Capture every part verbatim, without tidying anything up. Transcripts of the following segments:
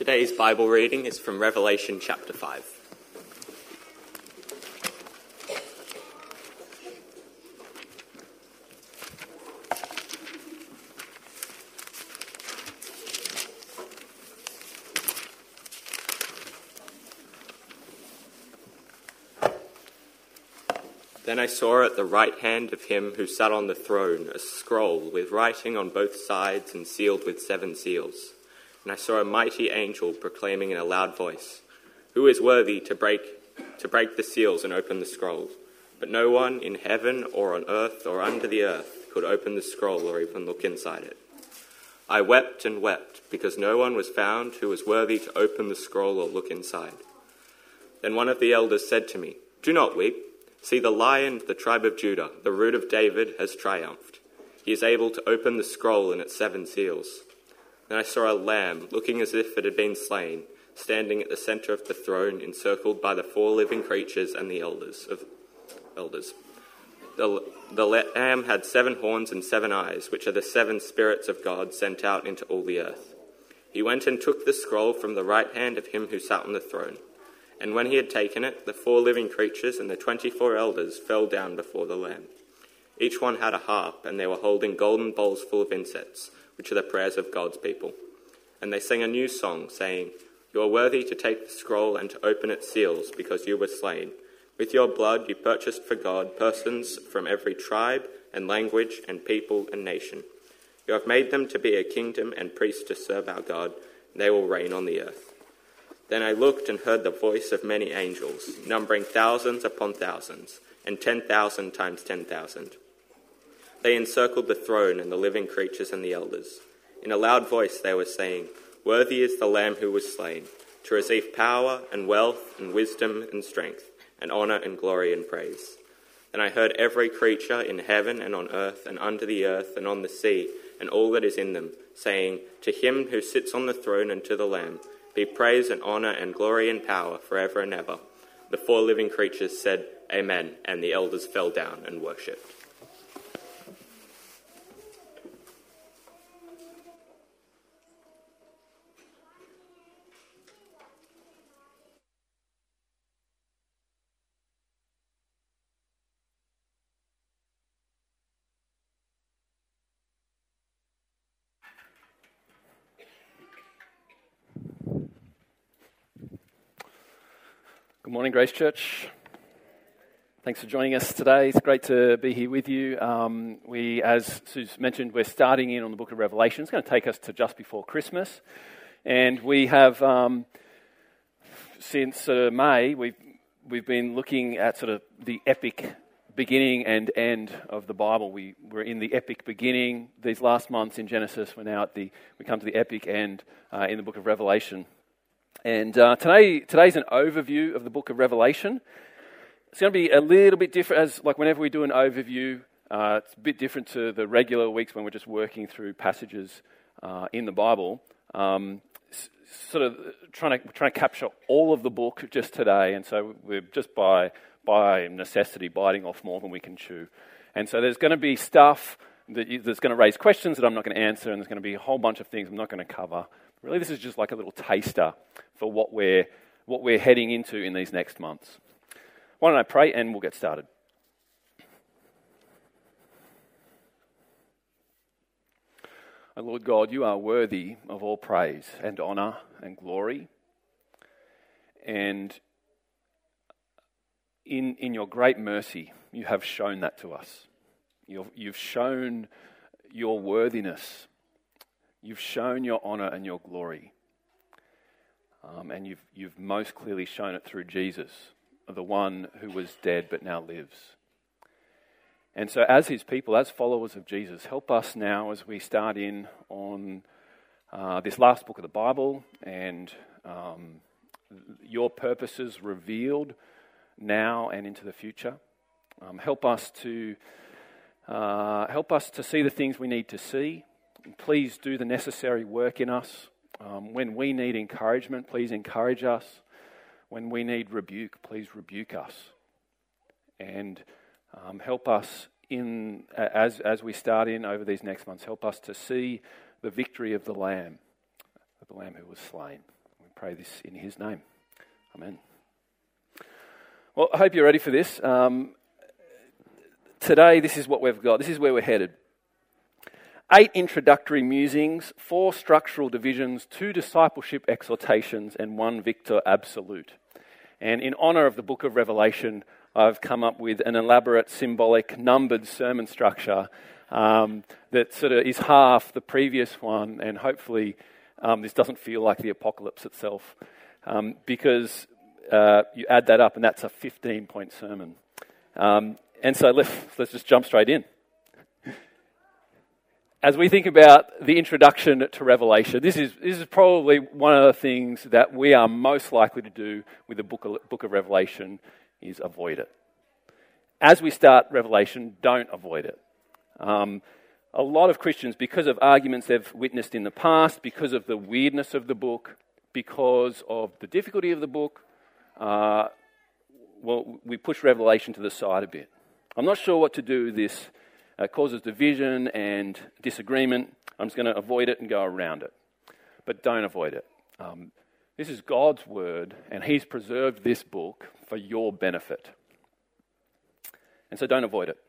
Today's Bible reading is from Revelation chapter five. Then I saw at the right hand of him who sat on the throne a scroll with writing on both sides and sealed with seven seals. And I saw a mighty angel proclaiming in a loud voice, "Who is worthy to break to break the seals and open the scroll?" But no one in heaven or on earth or under the earth could open the scroll or even look inside it. I wept and wept because no one was found who was worthy to open the scroll or look inside. Then one of the elders said to me, "Do not weep. See, the Lion of the tribe of Judah, the Root of David, has triumphed. He is able to open the scroll and its seven seals." Then I saw a lamb, looking as if it had been slain, standing at the centre of the throne, encircled by the four living creatures and the elders. Of elders. The, the lamb had seven horns and seven eyes, which are the seven spirits of God sent out into all the earth. He went and took the scroll from the right hand of him who sat on the throne. And when he had taken it, the four living creatures and the twenty-four elders fell down before the Lamb. Each one had a harp, and they were holding golden bowls full of incense, which are the prayers of God's people. And they sang a new song, saying, "You are worthy to take the scroll and to open its seals, because you were slain. With your blood you purchased for God persons from every tribe and language and people and nation. You have made them to be a kingdom and priests to serve our God, and they will reign on the earth." Then I looked and heard the voice of many angels, numbering thousands upon thousands, and ten thousand times ten thousand. They encircled the throne and the living creatures and the elders. In a loud voice they were saying, "Worthy is the Lamb who was slain, to receive power and wealth and wisdom and strength, and honour and glory and praise." Then I heard every creature in heaven and on earth and under the earth and on the sea, and all that is in them, saying, "To him who sits on the throne and to the Lamb, be praise and honour and glory and power forever and ever." The four living creatures said, "Amen," and the elders fell down and worshipped. Good morning, Grace Church. Thanks for joining us today. It's great to be here with you. Um, we, as Sue's mentioned, we're starting in on the book of Revelation. It's going to take us to just before Christmas. And we have, um, since uh, May, we've, we've been looking at sort of the epic beginning and end of the Bible. We were in the epic beginning these last months in Genesis. We're now at the, we come to the epic end uh, in the book of Revelation. And uh, today, today's an overview of the book of Revelation. It's going to be a little bit different, as like whenever we do an overview, uh, it's a bit different to the regular weeks when we're just working through passages uh, in the Bible. Um, s- sort of trying to trying to capture all of the book just today, and so we're just by by necessity biting off more than we can chew. And so there's going to be stuff that you, that's going to raise questions that I'm not going to answer, and there's going to be a whole bunch of things I'm not going to cover. Really, this is just like a little taster for what we're what we're heading into in these next months. Why don't I pray and we'll get started. Oh Lord God, you are worthy of all praise and honour and glory. And in in your great mercy, you have shown that to us. You've, you've shown your worthiness. You've shown your honour and your glory. Um, and you've you've most clearly shown it through Jesus, the one who was dead but now lives. And so as his people, as followers of Jesus, help us now as we start in on uh, this last book of the Bible and um, your purposes revealed now and into the future. Um, help us to uh, help us to see the things we need to see. And please do the necessary work in us. Um, when we need encouragement, please encourage us. When we need rebuke, please rebuke us. And um, help us in as as we start in over these next months. Help us to see the victory of the Lamb, of the Lamb who was slain. pray this in his name. Amen. Well, I hope you're ready for this. Um, today, this is what we've got. This is where we're headed. Eight introductory musings, four structural divisions, two discipleship exhortations, and one victor absolute. And in honour of the book of Revelation, I've come up with an elaborate, symbolic, numbered sermon structure um, that sort of is half the previous one, and hopefully um, this doesn't feel like the apocalypse itself, um, because uh, you add that up and that's a fifteen-point sermon. Um, and so let's, let's just jump straight in. As we think about the introduction to Revelation, this is this is probably one of the things that we are most likely to do with the book of, book of Revelation is avoid it. As we start Revelation, don't avoid it. Um, a lot of Christians, because of arguments they've witnessed in the past, because of the weirdness of the book, because of the difficulty of the book, uh, well, we push Revelation to the side a bit. I'm not sure what to do with this. It causes division and disagreement. I'm just going to avoid it and go around it. But don't avoid it. Um, this is God's word, and he's preserved this book for your benefit. And so don't avoid it.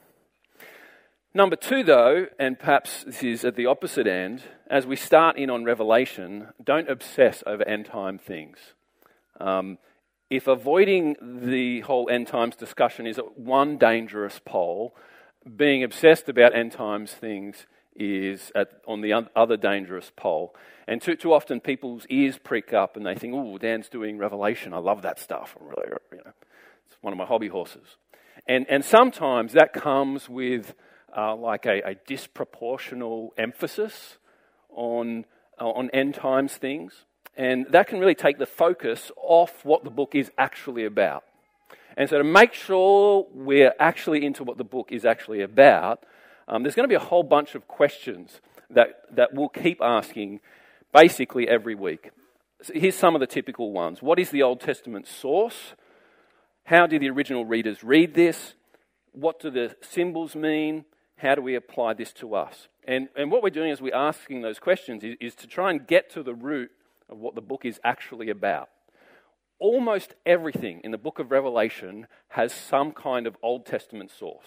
Number two, though, and perhaps this is at the opposite end, as we start in on Revelation, don't obsess over end-time things. Um, if avoiding the whole end times discussion is one dangerous pole, being obsessed about end times things is at, on the other dangerous pole. And too, too often people's ears prick up and they think, oh, Dan's doing Revelation. I love that stuff. I'm really, you know, it's one of my hobby horses. And and sometimes that comes with uh, like a, a disproportional emphasis on, uh, on end times things. And that can really take the focus off what the book is actually about. And so to make sure we're actually into what the book is actually about, um, there's going to be a whole bunch of questions that, that we'll keep asking basically every week. So here's some of the typical ones. What is the Old Testament source? How did the original readers read this? What do the symbols mean? How do we apply this to us? And, and what we're doing as we're asking those questions is, is to try and get to the root of what the book is actually about. Almost everything in the book of Revelation has some kind of Old Testament source.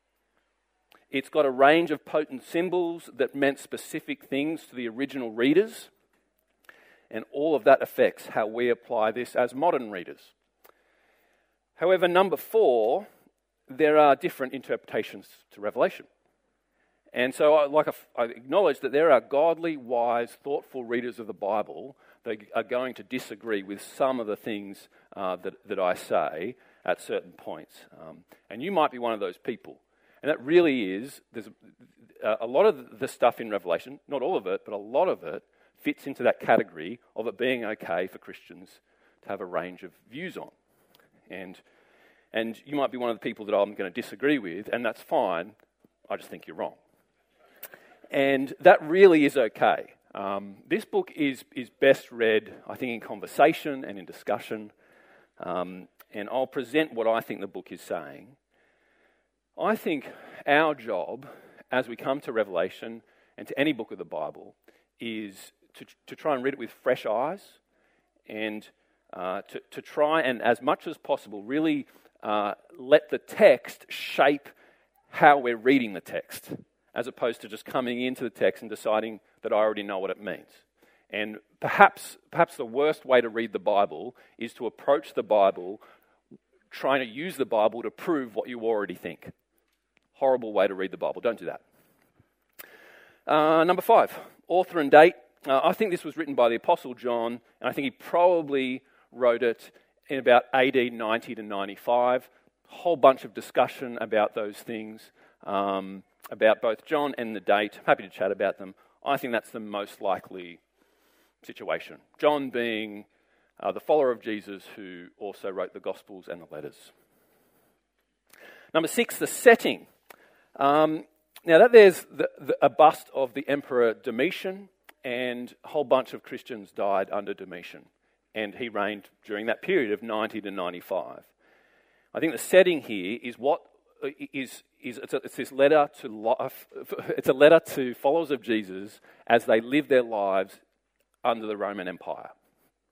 It's got a range of potent symbols that meant specific things to the original readers, and all of that affects how we apply this as modern readers. However, number four, there are different interpretations to Revelation. And so I, like I acknowledge that there are godly, wise, thoughtful readers of the Bible that are going to disagree with some of the things uh, that, that I say at certain points. Um, and you might be one of those people. And that really is, there's a, a lot of the stuff in Revelation, not all of it, but a lot of it fits into that category of it being okay for Christians to have a range of views on. And, and you might be one of the people that I'm going to disagree with, and that's fine. I just think you're wrong. And that really is okay. Um, this book is is best read, I think, in conversation and in discussion. Um, and I'll present what I think the book is saying. I think our job, as we come to Revelation and to any book of the Bible, is to, to try and read it with fresh eyes and uh, to, to try and, as much as possible, really uh, let the text shape how we're reading the text, as opposed to just coming into the text and deciding that I already know what it means. And perhaps perhaps the worst way to read the Bible is to approach the Bible trying to use the Bible to prove what you already think. Horrible way to read the Bible. Don't do that. Uh, number five, author and date. Uh, I think this was written by the Apostle John, and I think he probably wrote it in about A D ninety to ninety-five. A whole bunch of discussion about those things. Um, about both John and the date. I'm happy to chat about them. I think that's the most likely situation. John being uh, the follower of Jesus who also wrote the Gospels and the letters. Number six, the setting. Um, now that there's the, the, a bust of the Emperor Domitian, and a whole bunch of Christians died under Domitian, and he reigned during that period of ninety to ninety-five. I think the setting here is what is is it's, a, it's this letter to life. It's a letter to followers of Jesus as they live their lives under the Roman Empire.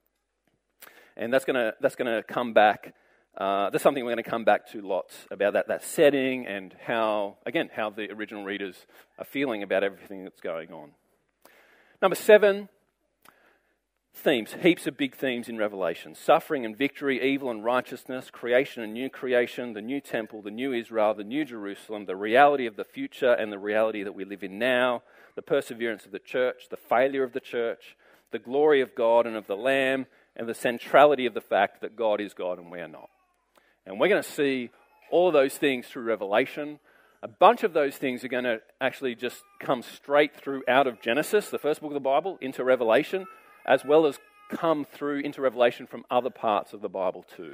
And that's going to that's going to come back. Uh, that's something we're going to come back to lots about that that setting and how, again, how the original readers are feeling about everything that's going on. Number seven, themes. Heaps of big themes in Revelation. Suffering and victory, evil and righteousness, creation and new creation, the new temple, the new Israel, the new Jerusalem, the reality of the future and the reality that we live in now, the perseverance of the church, the failure of the church, the glory of God and of the Lamb, and the centrality of the fact that God is God and we are not. And we're going to see all of those things through Revelation. A bunch of those things are going to actually just come straight through out of Genesis, the first book of the Bible, into Revelation, as well as come through into Revelation from other parts of the Bible too.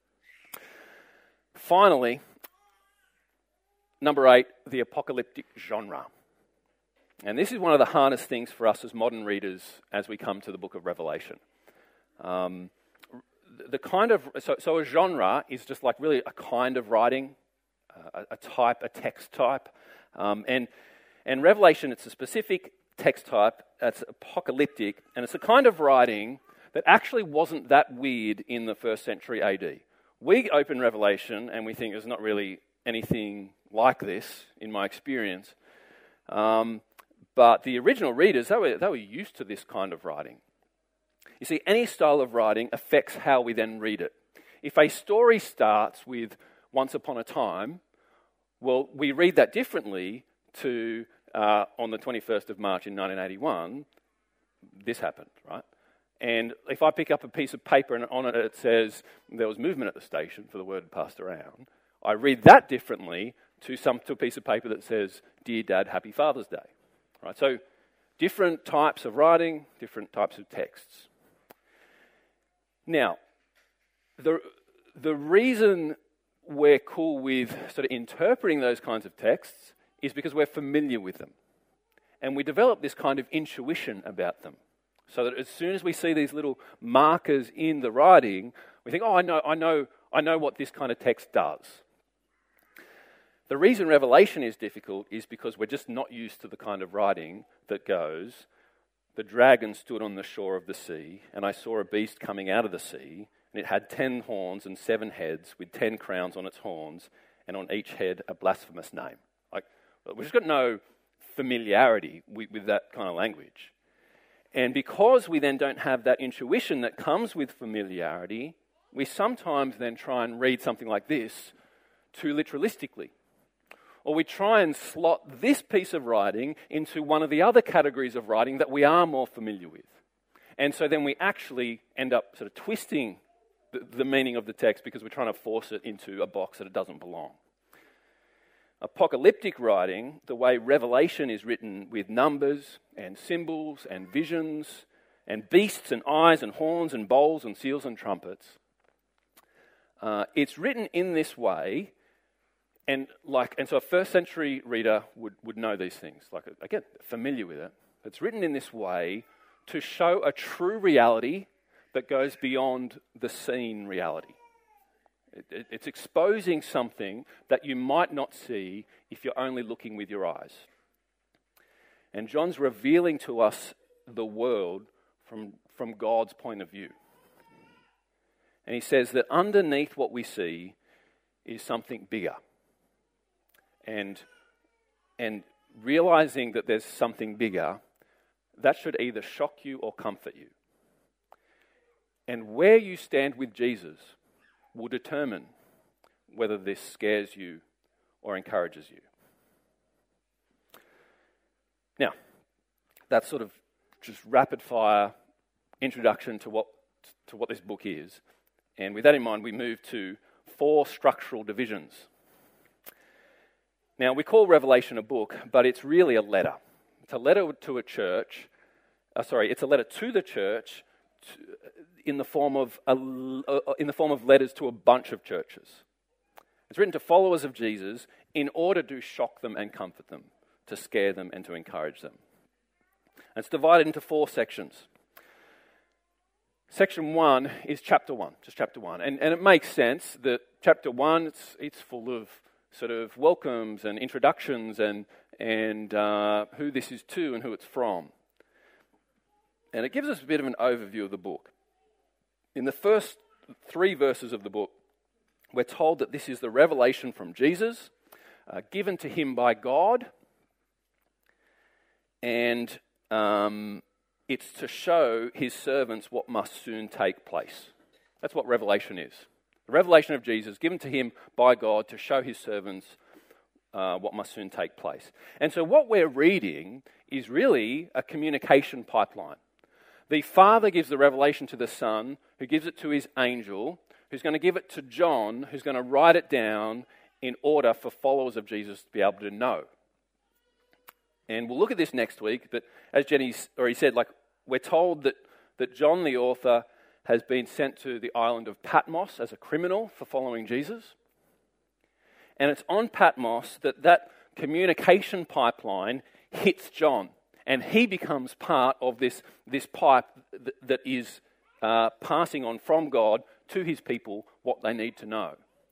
Finally, number eight, the apocalyptic genre. And this is one of the hardest things for us as modern readers as we come to the book of Revelation. Um, the kind of so, so a genre is just like really a kind of writing, uh, a, a type, a text type, um, and and Revelation, it's a specific text type. It's apocalyptic, and it's a kind of writing that actually wasn't that weird in the first century A D. We open Revelation and we think there's not really anything like this in my experience. Um, but the original readers, they were, they were used to this kind of writing. You see, any style of writing affects how we then read it. If a story starts with once upon a time, well, we read that differently to uh, on the twenty-first of March in nineteen eighty-one, this happened, right? And if I pick up a piece of paper and on it it says there was movement at the station for the word passed around, I read that differently to some to a piece of paper that says, Dear Dad, Happy Father's Day. Right? So different types of writing, different types of texts. Now, the the reason we're cool with sort of interpreting those kinds of texts is because we're familiar with them. And we develop this kind of intuition about them. So that as soon as we see these little markers in the writing, we think, oh, I know, I know, I know what this kind of text does. The reason Revelation is difficult is because we're just not used to the kind of writing that goes, the dragon stood on the shore of the sea, and I saw a beast coming out of the sea, and it had ten horns and seven heads with ten crowns on its horns, and on each head a blasphemous name. Like, we've just got no familiarity with, with that kind of language. And because we then don't have that intuition that comes with familiarity, we sometimes then try and read something like this too literalistically. Or we try and slot this piece of writing into one of the other categories of writing that we are more familiar with. And so then we actually end up sort of twisting the, the meaning of the text because we're trying to force it into a box that it doesn't belong. Apocalyptic writing, the way Revelation is written with numbers and symbols and visions and beasts and eyes and horns and bowls and seals and trumpets, uh, it's written in this way, and like and so a first century reader would, would know these things, like again, familiar with it. It's written in this way to show a true reality that goes beyond the seen reality. It's exposing something that you might not see if you're only looking with your eyes. And John's revealing to us the world from, from God's point of view. And he says that underneath what we see is something bigger. And, and realizing that there's something bigger, that should either shock you or comfort you. And where you stand with Jesus will determine whether this scares you or encourages you. Now, that's sort of just rapid fire introduction to what to what this book is. And with that in mind, we move to four structural divisions. Now, we call Revelation a book, but it's really a letter. It's a letter to a church. Uh, sorry, it's a letter to the church to, in the form of a, uh, in the form of letters to a bunch of churches. It's written to followers of Jesus in order to shock them and comfort them, to scare them and to encourage them. And it's divided into four sections. Section one is chapter one, just chapter one. And, and it makes sense that chapter one, it's, it's full of sort of welcomes and introductions and, and uh, who this is to and who it's from. And it gives us a bit of an overview of the book. In the first three verses of the book, we're told that this is the revelation from Jesus, uh, given to him by God, and um, it's to show his servants what must soon take place. That's what Revelation is. The revelation of Jesus given to him by God to show his servants uh, what must soon take place. And so what we're reading is really a communication pipeline. The Father gives the revelation to the Son, who gives it to his angel, who's going to give it to John, who's going to write it down in order for followers of Jesus to be able to know. And we'll look at this next week, but as Jenny already said, like we're told that, that John, the author, has been sent to the island of Patmos as a criminal for following Jesus. And it's on Patmos that that communication pipeline hits John. And he becomes part of this, this pipe that, that is uh, passing on from God to his people what they need to know.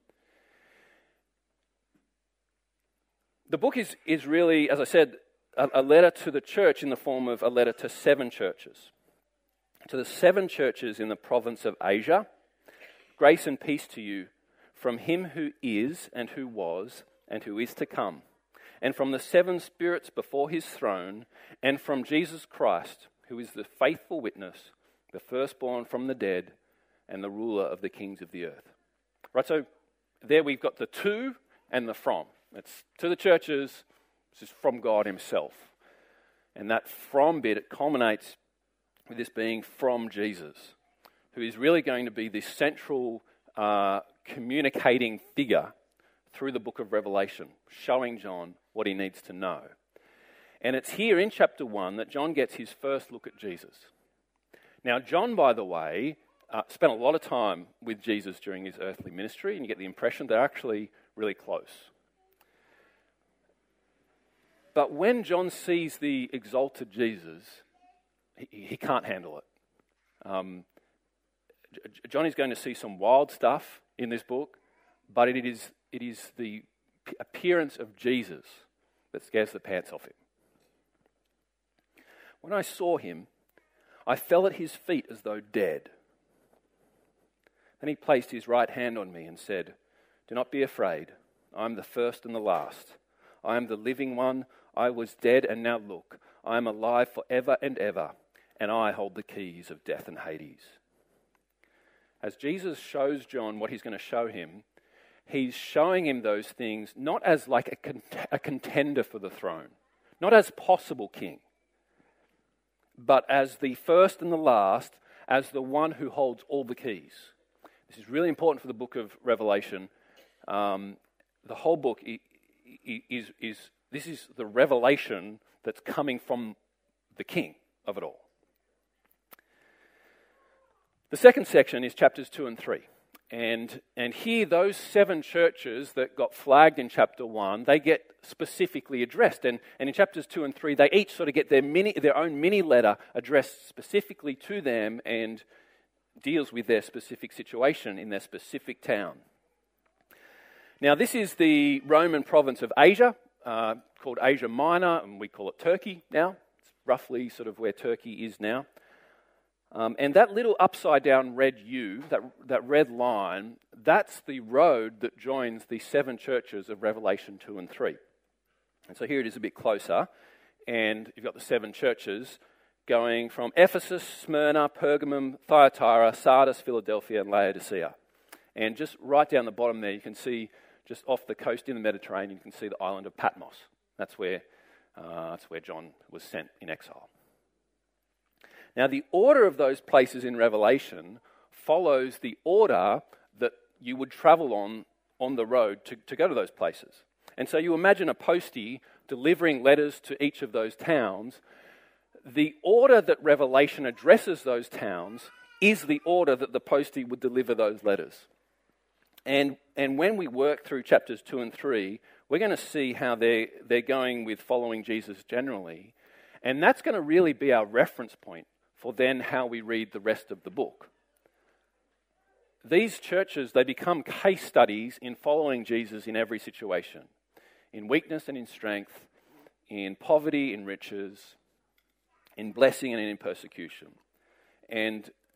The book is, is really, as I said, a, a letter to the church in the form of a letter to seven churches. To the seven churches in the province of Asia, grace and peace to you from him who is and who was and who is to come, and from the seven spirits before his throne, and from Jesus Christ, who is the faithful witness, the firstborn from the dead, and the ruler of the kings of the earth. Right, so there we've got the to and the from. It's to the churches, this is from God himself. And that from bit, it culminates with this being from Jesus, who is really going to be this central uh, communicating figure through the book of Revelation, showing John what he needs to know. And it's here in chapter one that John gets his first look at Jesus. Now, John, by the way, uh, spent a lot of time with Jesus during his earthly ministry, and you get the impression they're actually really close. But when John sees the exalted Jesus, he, he can't handle it. Um, John is going to see some wild stuff in this book, but it is it is the appearance of Jesus that scares the pants off him. When I saw him, I fell at his feet as though dead. Then he placed his right hand on me and said, "Do not be afraid. I am the first and the last. I am the living one. I was dead, and now look, I am alive forever and ever, and I hold the keys of death and Hades." As Jesus shows John what he's going to show him, he's showing him those things not as like a, cont- a contender for the throne, not as possible king, but as the first and the last, as the one who holds all the keys. This is really important for the book of Revelation. Um, the whole book is, is, is, this is the revelation that's coming from the king of it all. The second section is chapters two and three. And, and here, those seven churches that got flagged in chapter one, they get specifically addressed. And, and in chapters two and three, they each sort of get their mini, their own mini letter addressed specifically to them and deals with their specific situation in their specific town. Now, this is the Roman province of Asia, uh, called Asia Minor, and we call it Turkey now. It's roughly sort of where Turkey is now. Um, and that little upside-down red U, that, that red line, that's the road that joins the seven churches of Revelation two and three. And so here it is a bit closer, and you've got the seven churches going from Ephesus, Smyrna, Pergamum, Thyatira, Sardis, Philadelphia, and Laodicea. And just right down the bottom there, you can see, just off the coast in the Mediterranean, you can see the island of Patmos. That's where, uh, that's where John was sent in exile. Now, the order of those places in Revelation follows the order that you would travel on on the road to, to go to those places. And so you imagine a postie delivering letters to each of those towns. The order that Revelation addresses those towns is the order that the postie would deliver those letters. And, and when we work through chapters two and three, we're going to see how they're, they're going with following Jesus generally. And that's going to really be our reference point for then how we read the rest of the book. These churches, they become case studies in following Jesus in every situation, in weakness and in strength, in poverty, in riches, in blessing and in persecution. And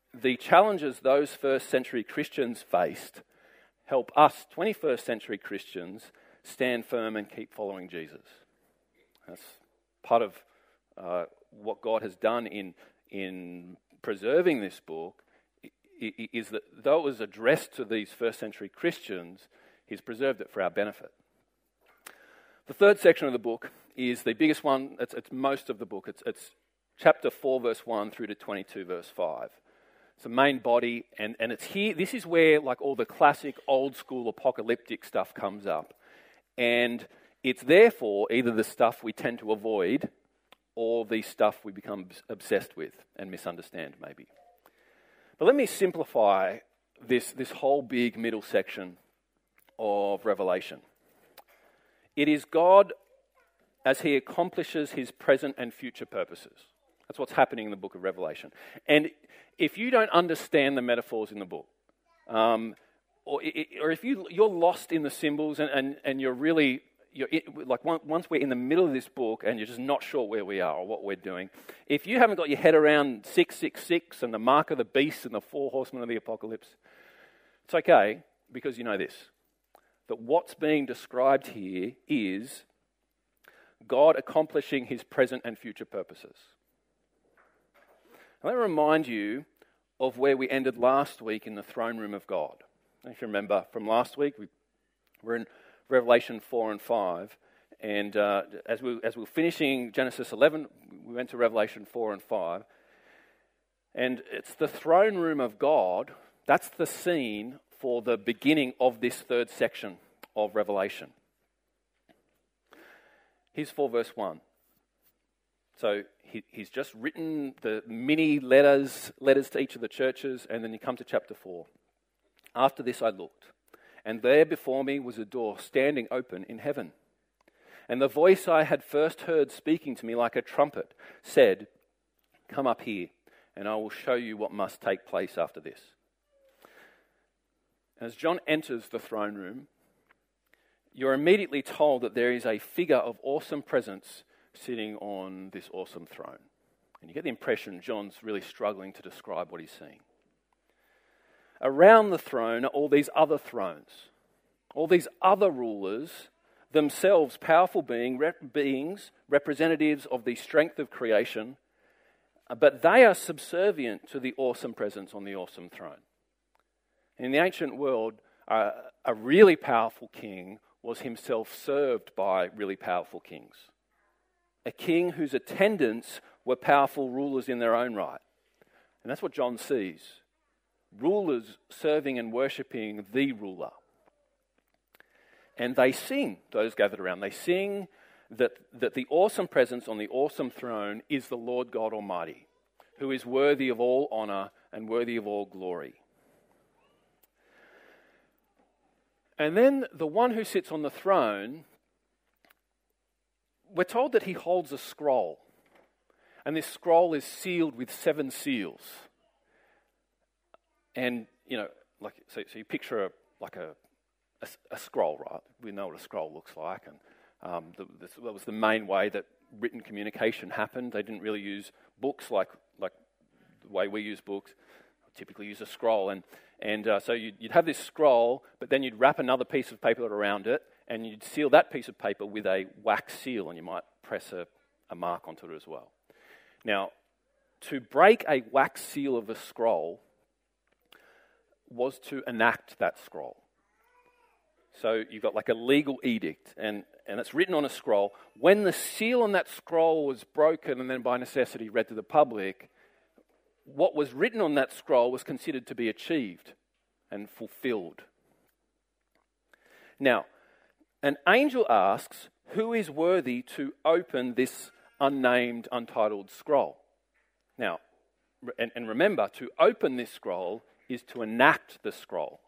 the challenges those first century Christians faced help us twenty-first century Christians stand firm and keep following Jesus. That's part of uh, what God has done in, in preserving this book, is that though it was addressed to these first century Christians, He's preserved it for our benefit. The third section of the book is the biggest one. It's, it's most of the book. It's, it's chapter four, verse one through to twenty-two, verse five. It's the main body, and, and it's here. This is where like all the classic old school apocalyptic stuff comes up. And it's therefore either the stuff we tend to avoid or the stuff we become obsessed with and misunderstand maybe. But let me simplify this, this whole big middle section of Revelation. It is God as He accomplishes His present and future purposes. That's what's happening in the book of Revelation. And if you don't understand the metaphors in the book, um, or, or if you, you're lost in the symbols and, and, and you're really, you're it, like once we're in the middle of this book and you're just not sure where we are or what we're doing, if you haven't got your head around six six six and the mark of the beast and the four horsemen of the apocalypse, it's okay, because you know this, that what's being described here is God accomplishing His present and future purposes. Let me remind you of where we ended last week in the throne room of God. If you remember from last week, we were in Revelation four and five, and uh, as, we, as we were finishing Genesis eleven, we went to Revelation four and five, and it's the throne room of God. That's the scene for the beginning of this third section of Revelation. Here's four verse one. So he, he's just written the mini letters, letters to each of the churches, and then you come to chapter four. After this I looked, and there before me was a door standing open in heaven. And the voice I had first heard speaking to me like a trumpet said, "Come up here, and I will show you what must take place after this." As John enters the throne room, you're immediately told that there is a figure of awesome presence sitting on this awesome throne. And you get the impression John's really struggling to describe what he's seeing. Around the throne are all these other thrones, all these other rulers, themselves powerful being, rep- beings, representatives of the strength of creation, but they are subservient to the awesome presence on the awesome throne. In the ancient world, uh, a really powerful king was himself served by really powerful kings. A king whose attendants were powerful rulers in their own right. And that's what John sees. Rulers serving and worshipping the ruler. And they sing, those gathered around, they sing that, that the awesome presence on the awesome throne is the Lord God Almighty, who is worthy of all honor and worthy of all glory. And then the one who sits on the throne, we're told that he holds a scroll. And this scroll is sealed with seven seals. And, you know, like so, so you picture a, like a, a, a scroll, right? We know what a scroll looks like. And um, the, this, that was the main way that written communication happened. They didn't really use books like, like the way we use books. Typically use a scroll. And, and uh, so you'd, you'd have this scroll, but then you'd wrap another piece of paper around it, and you'd seal that piece of paper with a wax seal, and you might press a, a mark onto it as well. Now, to break a wax seal of a scroll was to enact that scroll. So you've got like a legal edict, and, and it's written on a scroll. When the seal on that scroll was broken and then by necessity read to the public, what was written on that scroll was considered to be achieved and fulfilled. Now, an angel asks, who is worthy to open this unnamed, untitled scroll? Now, and, and remember, to open this scroll is to enact the scroll.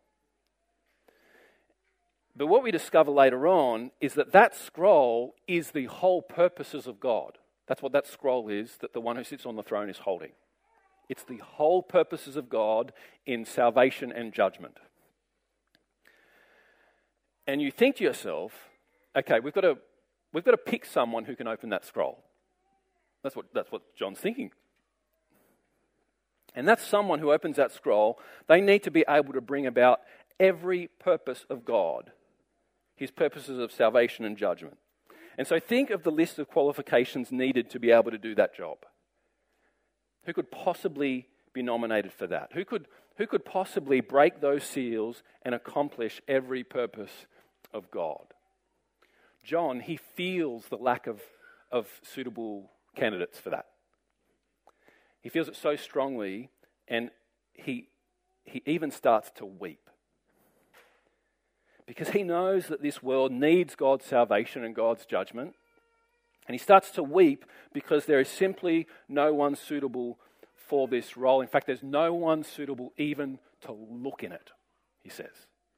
But what we discover later on is that that scroll is the whole purposes of God. That's what that scroll is that the one who sits on the throne is holding. It's the whole purposes of God in salvation and judgment. And you think to yourself, okay, we've got to we've got to pick someone who can open that scroll. That's what that's what John's thinking. And that's someone who opens that scroll. They need to be able to bring about every purpose of God, his purposes of salvation and judgment. And so think of the list of qualifications needed to be able to do that job. Who could possibly be nominated for that? Who could, who could possibly break those seals and accomplish every purpose of God? John, he feels the lack of, of suitable candidates for that. He feels it so strongly, and he, he even starts to weep. Because he knows that this world needs God's salvation and God's judgment. And he starts to weep because there is simply no one suitable for this role. In fact, there's no one suitable even to look in it, he says.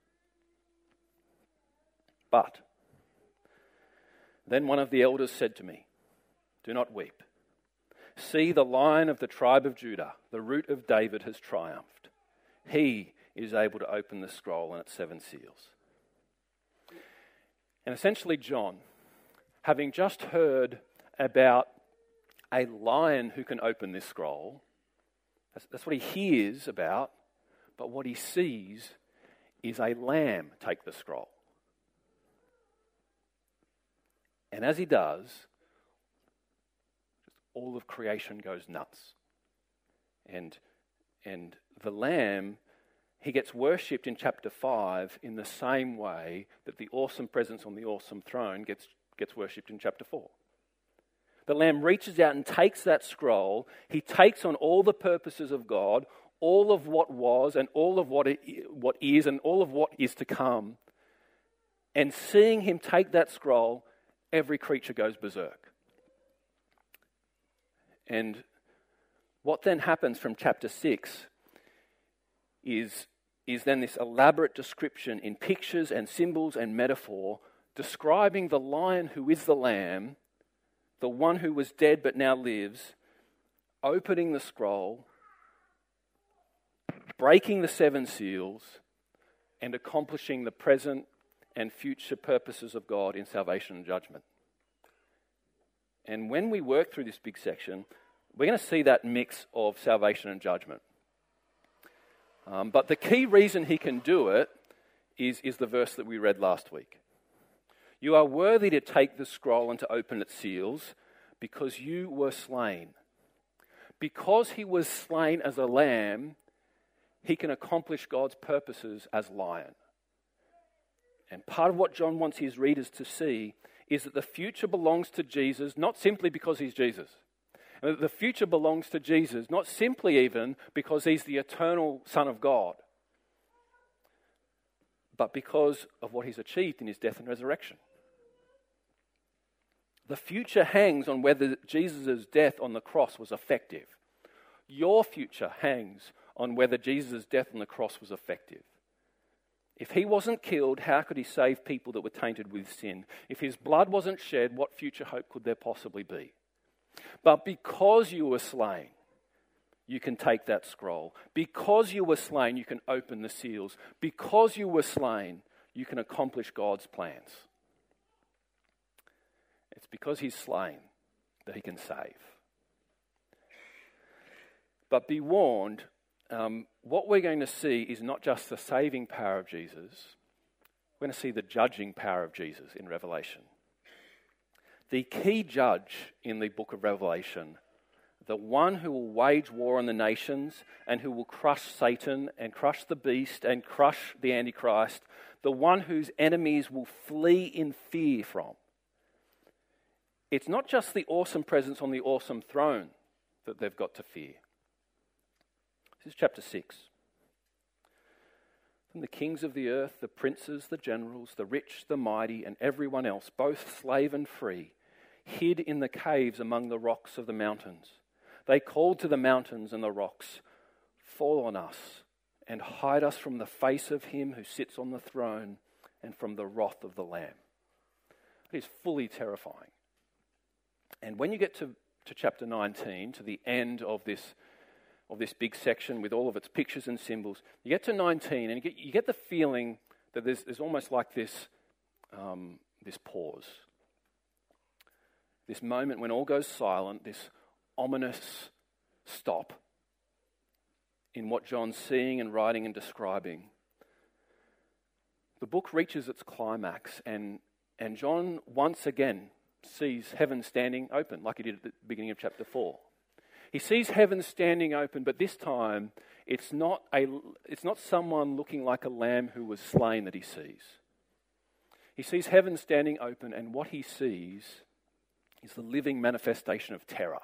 But then one of the elders said to me, "Do not weep. See, the Lion of the tribe of Judah, the Root of David, has triumphed. He is able to open the scroll and its seven seals." And essentially John, having just heard about a lion who can open this scroll, that's, that's what he hears about, but what he sees is a lamb take the scroll. And as he does, all of creation goes nuts. And, and the lamb, he gets worshipped in chapter five in the same way that the awesome presence on the awesome throne gets, gets worshipped in chapter four. The lamb reaches out and takes that scroll. He takes on all the purposes of God, all of what was and all of what, it, what is and all of what is to come. And seeing him take that scroll, every creature goes berserk. And what then happens from chapter six is, is then this elaborate description in pictures and symbols and metaphor describing the lion who is the lamb, the one who was dead but now lives, opening the scroll, breaking the seven seals, and accomplishing the present and future purposes of God in salvation and judgment. And when we work through this big section, we're going to see that mix of salvation and judgment. Um, but the key reason he can do it is, is the verse that we read last week. You are worthy to take the scroll and to open its seals because you were slain. Because he was slain as a lamb, he can accomplish God's purposes as lion. And part of what John wants his readers to see is that the future belongs to Jesus, not simply because he's Jesus. And that the future belongs to Jesus, not simply even because he's the eternal Son of God, but because of what he's achieved in his death and resurrection. The future hangs on whether Jesus' death on the cross was effective. Your future hangs on whether Jesus' death on the cross was effective. If he wasn't killed, how could he save people that were tainted with sin? If his blood wasn't shed, what future hope could there possibly be? But because you were slain, you can take that scroll. Because you were slain, you can open the seals. Because you were slain, you can accomplish God's plans. It's because he's slain that he can save. But be warned, um, what we're going to see is not just the saving power of Jesus. We're going to see the judging power of Jesus in Revelation. The key judge in the book of Revelation, the one who will wage war on the nations and who will crush Satan and crush the beast and crush the Antichrist, the one whose enemies will flee in fear from. It's not just the awesome presence on the awesome throne that they've got to fear. This is chapter six. And the kings of the earth, the princes, the generals, the rich, the mighty, and everyone else, both slave and free, hid in the caves among the rocks of the mountains. They called to the mountains and the rocks, "Fall on us and hide us from the face of him who sits on the throne and from the wrath of the Lamb." It is fully terrifying. And when you get to, to chapter nineteen, to the end of this of this big section with all of its pictures and symbols, you get to nineteen and you get, you get the feeling that there's, there's almost like this, um, this pause. This moment when all goes silent, this ominous stop. in what John's seeing and writing and describing, the book reaches its climax, and, and John once again sees heaven standing open, like he did at the beginning of chapter four. He sees heaven standing open, but this time it's not a it's not someone looking like a lamb who was slain that he sees. He sees heaven standing open, and what he sees is the living manifestation of terror.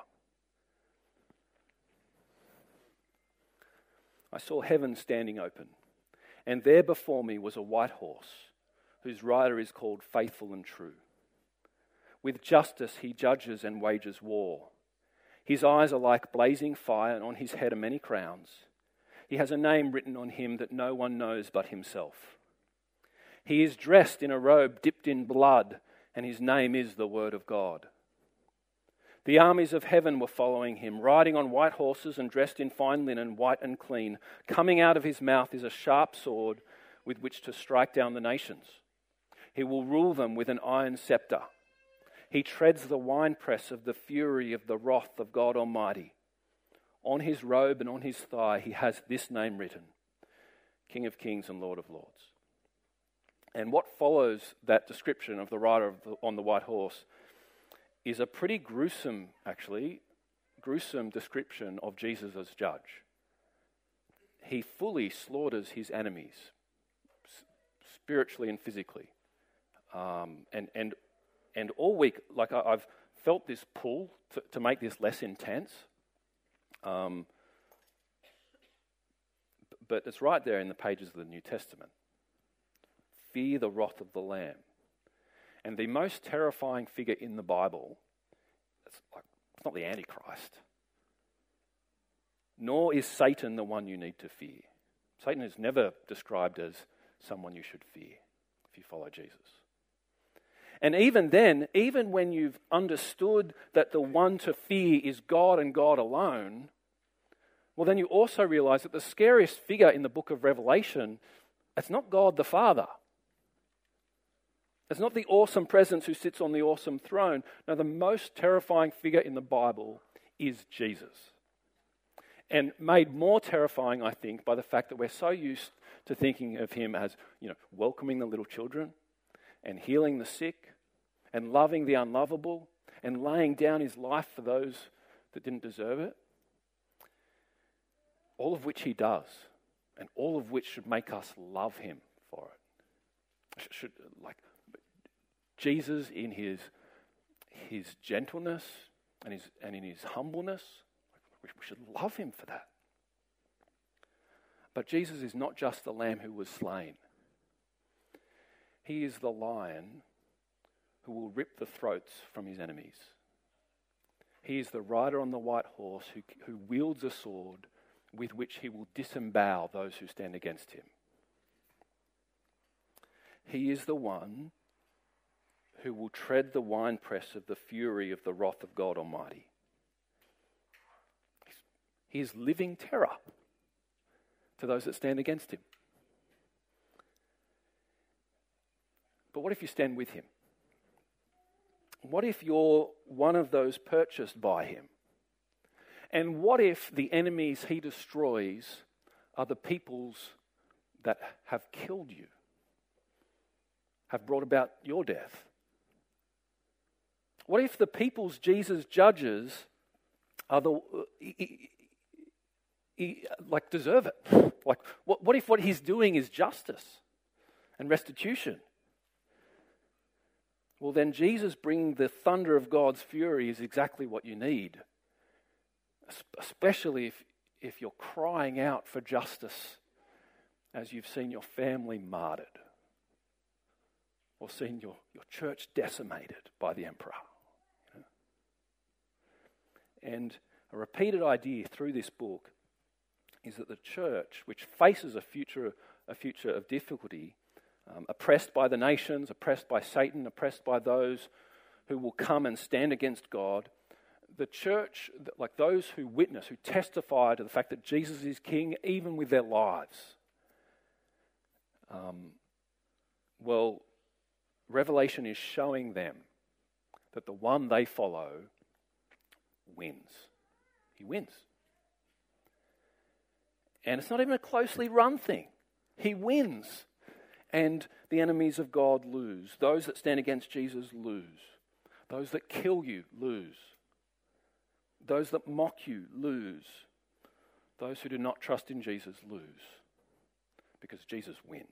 I saw heaven standing open, and there before me was a white horse, whose rider is called Faithful and True. With justice he judges and wages war. His eyes are like blazing fire, and on his head are many crowns. He has a name written on him that no one knows but himself. He is dressed in a robe dipped in blood, and his name is the Word of God. The armies of heaven were following him, riding on white horses and dressed in fine linen, white and clean. Coming out of his mouth is a sharp sword with which to strike down the nations. He will rule them with an iron scepter. He treads the winepress of the fury of the wrath of God Almighty. On his robe and on his thigh he has this name written, King of Kings and Lord of Lords. And what follows that description of the rider of the, on the white horse is a pretty gruesome, actually, gruesome description of Jesus as judge. He fully slaughters his enemies, spiritually and physically. Um, and, and And all week, like I, I've felt this pull to, to make this less intense. Um, but it's right there in the pages of the New Testament. Fear the wrath of the Lamb. And the most terrifying figure in the Bible, it's, like, it's not the Antichrist. Nor is Satan the one you need to fear. Satan is never described as someone you should fear if you follow Jesus. And even then, even when you've understood that the one to fear is God and God alone, well, then you also realize that the scariest figure in the book of Revelation, it's not God the Father. It's not the awesome presence who sits on the awesome throne. No, the most terrifying figure in the Bible is Jesus. And made more terrifying, I think, by the fact that we're so used to thinking of him as, you know, welcoming the little children, and healing the sick, and loving the unlovable, and laying down his life for those that didn't deserve it. All of which he does, and all of which should make us love him for it. Should, like Jesus in his his gentleness and his and in his humbleness, we should love him for that. But Jesus is not just the lamb who was slain. He is the lion who will rip the throats from his enemies. He is the rider on the white horse who, who wields a sword with which he will disembowel those who stand against him. He is the one who will tread the winepress of the fury of the wrath of God Almighty. He is living terror to those that stand against him. But what if you stand with him? What if you're one of those purchased by him? And what if the enemies he destroys are the peoples that have killed you, have brought about your death? What if the peoples Jesus judges are the uh, he, he, like deserve it? Like what, what if what he's doing is justice and restitution? Well, then Jesus bringing the thunder of God's fury is exactly what you need. Especially if, if you're crying out for justice as you've seen your family martyred or seen your, your church decimated by the emperor. You know? And a repeated idea through this book is that the church, which faces a future, a future of difficulty, Um, oppressed by the nations, oppressed by Satan, oppressed by those who will come and stand against God. The church, like those who witness, who testify to the fact that Jesus is king, even with their lives. Um, well, Revelation is showing them that the one they follow wins. He wins. And it's not even a closely run thing. He wins. And the enemies of God lose. Those that stand against Jesus lose. Those that kill you lose. Those that mock you lose. Those who do not trust in Jesus lose. Because Jesus wins.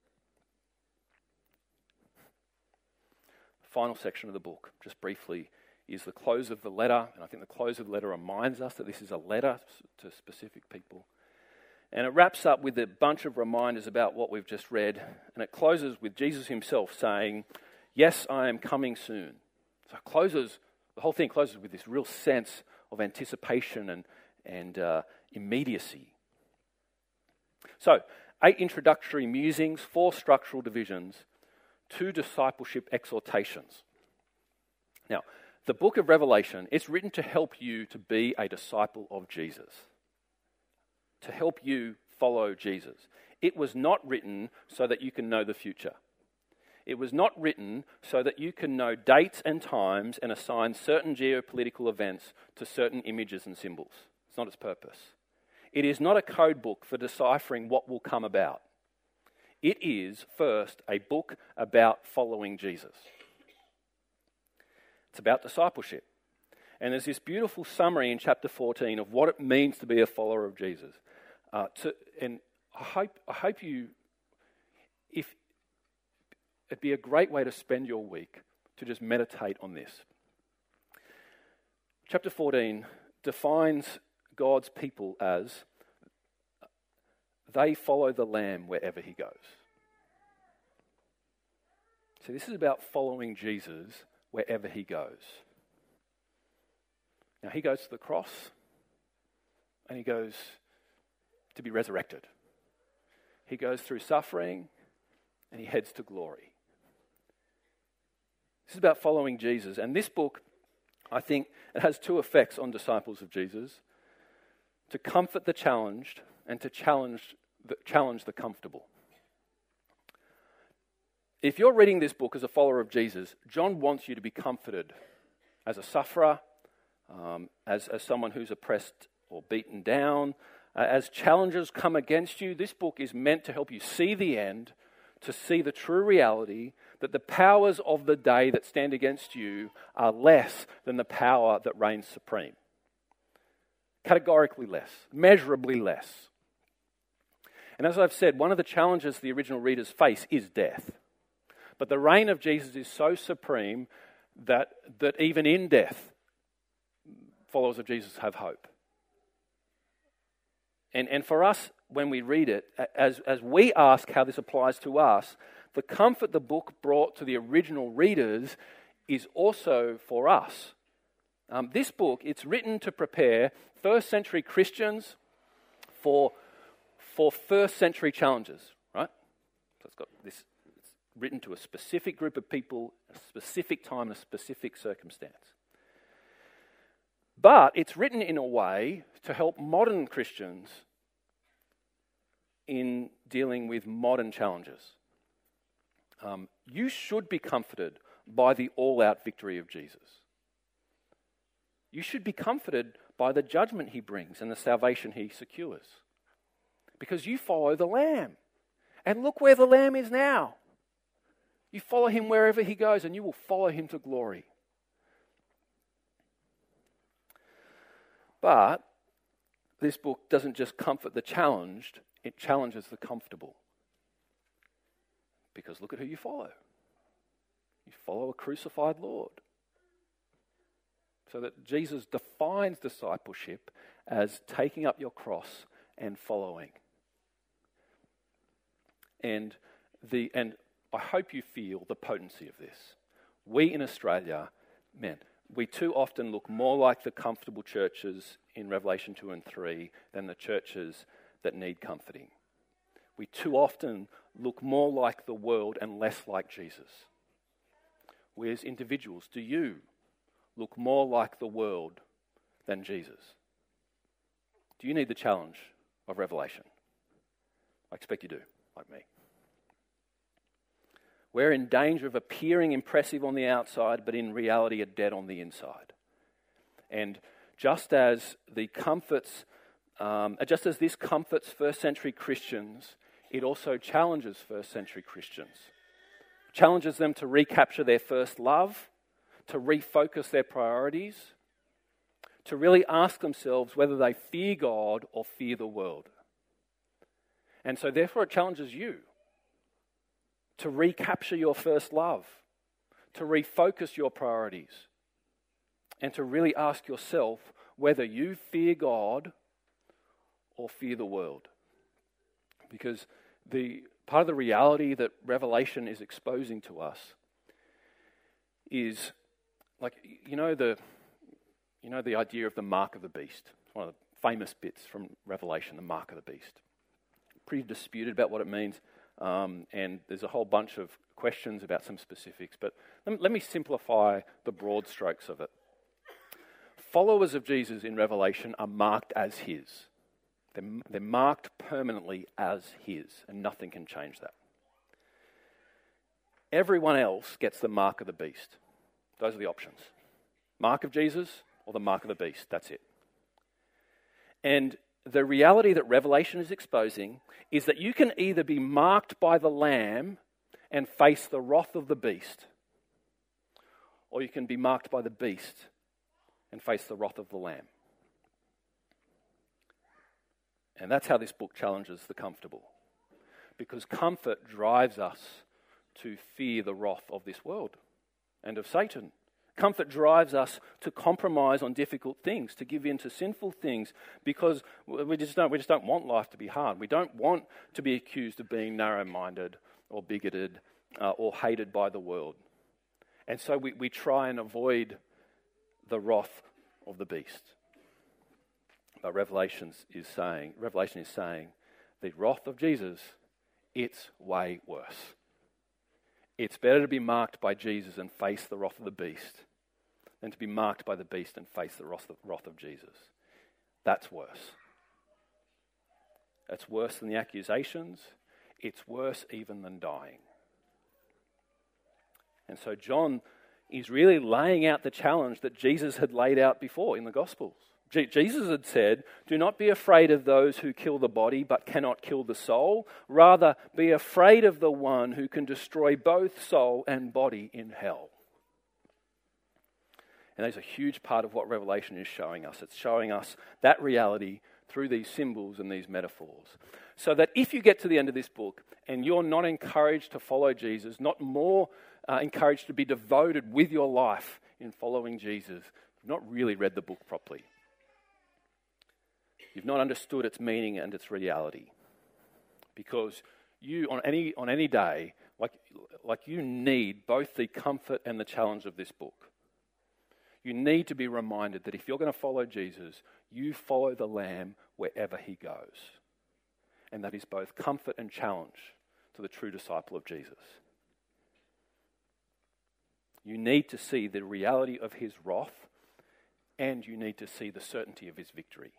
The final section of the book, just briefly, is the close of the letter. And I think the close of the letter reminds us that this is a letter to specific people. And it wraps up with a bunch of reminders about what we've just read. And it closes with Jesus himself saying, "Yes, I am coming soon." So it closes, the whole thing closes with this real sense of anticipation and, and uh, immediacy. So, eight introductory musings, four structural divisions, two discipleship exhortations. Now, the book of Revelation, it's written to help you to be a disciple of Jesus. To help you follow Jesus. It was not written so that you can know the future. It was not written so that you can know dates and times and assign certain geopolitical events to certain images and symbols. It's not its purpose. It is not a code book for deciphering what will come about. It is, first, a book about following Jesus. It's about discipleship. And there's this beautiful summary in chapter fourteen of what it means to be a follower of Jesus. Uh, to, and I hope, I hope you, if it'd be a great way to spend your week to just meditate on this. Chapter fourteen defines God's people as they follow the Lamb wherever he goes. So this is about following Jesus wherever he goes. Now he goes to the cross and he goes to be resurrected. He goes through suffering and he heads to glory. This is about following Jesus. And this book, I think, it has two effects on disciples of Jesus. To comfort the challenged and to challenge the, challenge the comfortable. If you're reading this book as a follower of Jesus, John wants you to be comforted as a sufferer, um, as, as someone who's oppressed or beaten down. Uh, as challenges come against you, this book is meant to help you see the end, to see the true reality that the powers of the day that stand against you are less than the power that reigns supreme. Categorically less, measurably less. And as I've said, one of the challenges the original readers face is death. But the reign of Jesus is so supreme that, that even in death, followers of Jesus have hope. And, and for us, when we read it, as, as we ask how this applies to us, the comfort the book brought to the original readers is also for us. Um, this book, it's written to prepare first century Christians for, for first century challenges, right? So it's got this, it's written to a specific group of people, a specific time, a specific circumstance. But it's written in a way to help modern Christians in dealing with modern challenges. Um, you should be comforted by the all-out victory of Jesus. You should be comforted by the judgment he brings and the salvation he secures. Because you follow the Lamb. And look where the Lamb is now. You follow him wherever he goes and you will follow him to glory. But this book doesn't just comfort the challenged, it challenges the comfortable. Because look at who you follow. You follow a crucified Lord. So that Jesus defines discipleship as taking up your cross and following. And the and I hope you feel the potency of this. We in Australia, man, we too often look more like the comfortable churches in Revelation two and three than the churches that need comforting. We too often look more like the world and less like Jesus. We as individuals, do you look more like the world than Jesus? Do you need the challenge of Revelation? I expect you do, like me. We're in danger of appearing impressive on the outside, but in reality are dead on the inside. And just as the comforts um, just as this comforts first century Christians, it also challenges first century Christians. Challenges them to recapture their first love, to refocus their priorities, to really ask themselves whether they fear God or fear the world. And so therefore it challenges you to recapture your first love, to refocus your priorities, and to really ask yourself whether you fear God or fear the world. Because the part of the reality that Revelation is exposing to us is, like, you know the you know the idea of the mark of the beast. It's one of the famous bits from Revelation, the mark of the beast. Pretty disputed about what it means, um, and there's a whole bunch of questions about some specifics, but let me, let me simplify the broad strokes of it. Followers of Jesus in Revelation are marked as his. They're, they're marked permanently as his, and nothing can change that. Everyone else gets the mark of the beast. Those are the options. Mark of Jesus or the mark of the beast. That's it. And the reality that Revelation is exposing is that you can either be marked by the Lamb and face the wrath of the beast, or you can be marked by the beast and face the wrath of the Lamb. And that's how this book challenges the comfortable. Because comfort drives us to fear the wrath of this world and of Satan. Comfort drives us to compromise on difficult things, to give in to sinful things, because we just don't, we just don't want life to be hard. We don't want to be accused of being narrow-minded or bigoted uh, or hated by the world. And so we, we try and avoid the wrath of the beast. But Revelation is saying, Revelation is saying, the wrath of Jesus, it's way worse. It's better to be marked by Jesus and face the wrath of the beast than to be marked by the beast and face the wrath of, wrath of Jesus. That's worse. That's worse than the accusations. It's worse even than dying. And so John is really laying out the challenge that Jesus had laid out before in the Gospels. Je- Jesus had said, "Do not be afraid of those who kill the body but cannot kill the soul. Rather, be afraid of the one who can destroy both soul and body in hell." And that's a huge part of what Revelation is showing us. It's showing us that reality through these symbols and these metaphors. So that if you get to the end of this book and you're not encouraged to follow Jesus, not more uh, encouraged to be devoted with your life in following Jesus, you've not really read the book properly. You've not understood its meaning and its reality. Because you, on any on any day, like like you need both the comfort and the challenge of this book. You need to be reminded that if you're going to follow Jesus, you follow the Lamb wherever he goes. And that is both comfort and challenge to the true disciple of Jesus. You need to see the reality of his wrath, and you need to see the certainty of his victory.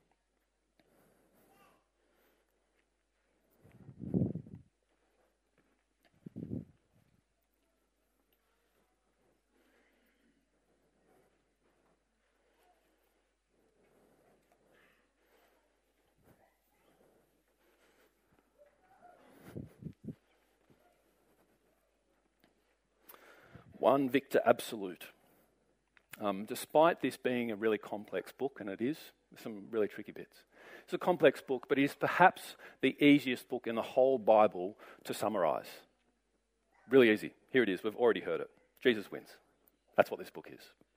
One victor absolute. Um, despite this being a really complex book, and it is, there's some really tricky bits. It's a complex book, but it is perhaps the easiest book in the whole Bible to summarize. Really easy. Here it is. We've already heard it. Jesus wins. That's what this book is.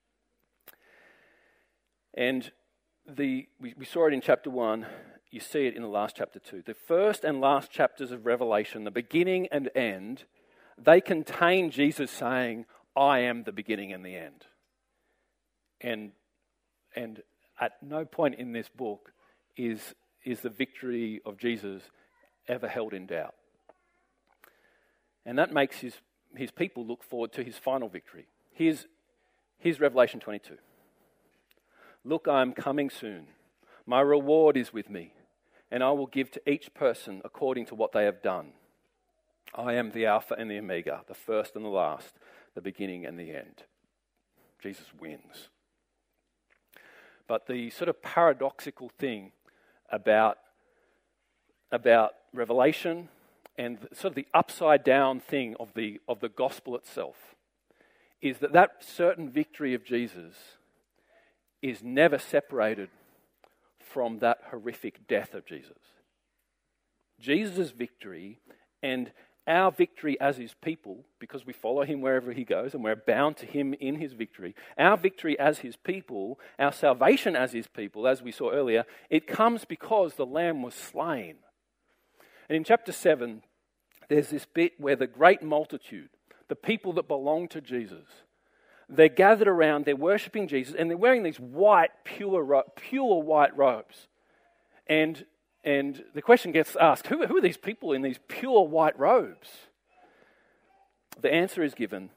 And the we, we saw it in chapter one. You see it in the last chapter two. The first and last chapters of Revelation, the beginning and end, they contain Jesus saying, "I am the beginning and the end." And and at no point in this book is is the victory of Jesus ever held in doubt. And that makes his, his people look forward to his final victory. Here's, here's Revelation twenty-two. "Look, I am coming soon. My reward is with me, and I will give to each person according to what they have done. I am the Alpha and the Omega, the first and the last, the beginning and the end." Jesus wins. But the sort of paradoxical thing about, about Revelation and sort of the upside down thing of the, of the gospel itself is that that certain victory of Jesus is never separated from that horrific death of Jesus. Jesus' victory and our victory as his people, because we follow him wherever he goes and we're bound to him in his victory, our victory as his people, our salvation as his people, as we saw earlier, it comes because the Lamb was slain. And in chapter seven, there's this bit where the great multitude, the people that belong to Jesus, they're gathered around, they're worshipping Jesus, and they're wearing these white, pure, ro- pure white robes. And And the question gets asked, who, who are these people in these pure white robes? The answer is given.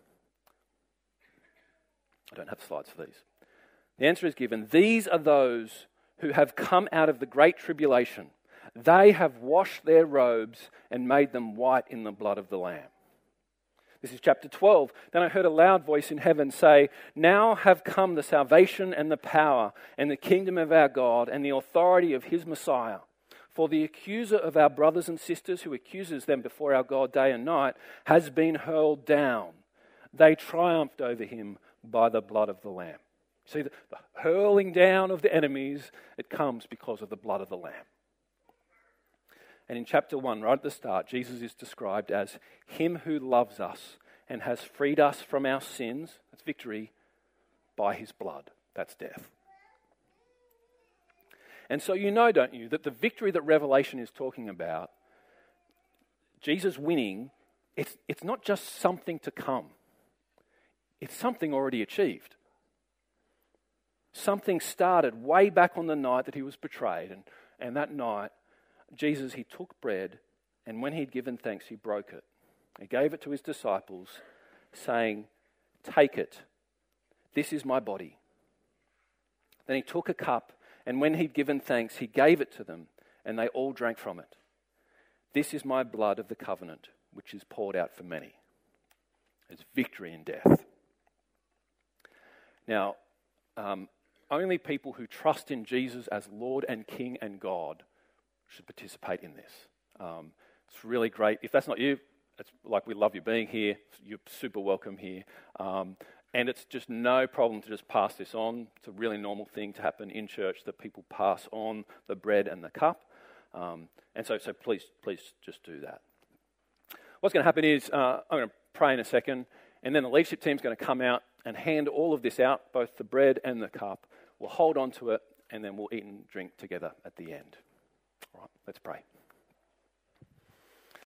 I don't have slides for these. The answer is given. These are those who have come out of the great tribulation. They have washed their robes and made them white in the blood of the Lamb. This is chapter twelve. Then I heard a loud voice in heaven say, "Now have come the salvation and the power and the kingdom of our God and the authority of his Messiah. For the accuser of our brothers and sisters who accuses them before our God day and night has been hurled down. They triumphed over him by the blood of the Lamb." See, the, the hurling down of the enemies, it comes because of the blood of the Lamb. And in chapter one, right at the start, Jesus is described as him who loves us and has freed us from our sins, that's victory, by his blood, that's death. And so you know, don't you, that the victory that Revelation is talking about, Jesus winning, it's, it's not just something to come. It's something already achieved. Something started way back on the night that he was betrayed. And, and that night, Jesus, he took bread, and when he'd given thanks, he broke it. He gave it to his disciples, saying, "Take it. This is my body." Then he took a cup, and when he'd given thanks, he gave it to them, and they all drank from it. "This is my blood of the covenant, which is poured out for many." It's victory in death. Now, um, only people who trust in Jesus as Lord and King and God should participate in this. Um, it's really great. If that's not you, it's like we love you being here. You're super welcome here. Um, And it's just no problem to just pass this on. It's a really normal thing to happen in church that people pass on the bread and the cup. Um, and so, so please, please just do that. What's going to happen is uh, I'm going to pray in a second, and then the leadership team's going to come out and hand all of this out, both the bread and the cup. We'll hold on to it, and then we'll eat and drink together at the end. All right, let's pray.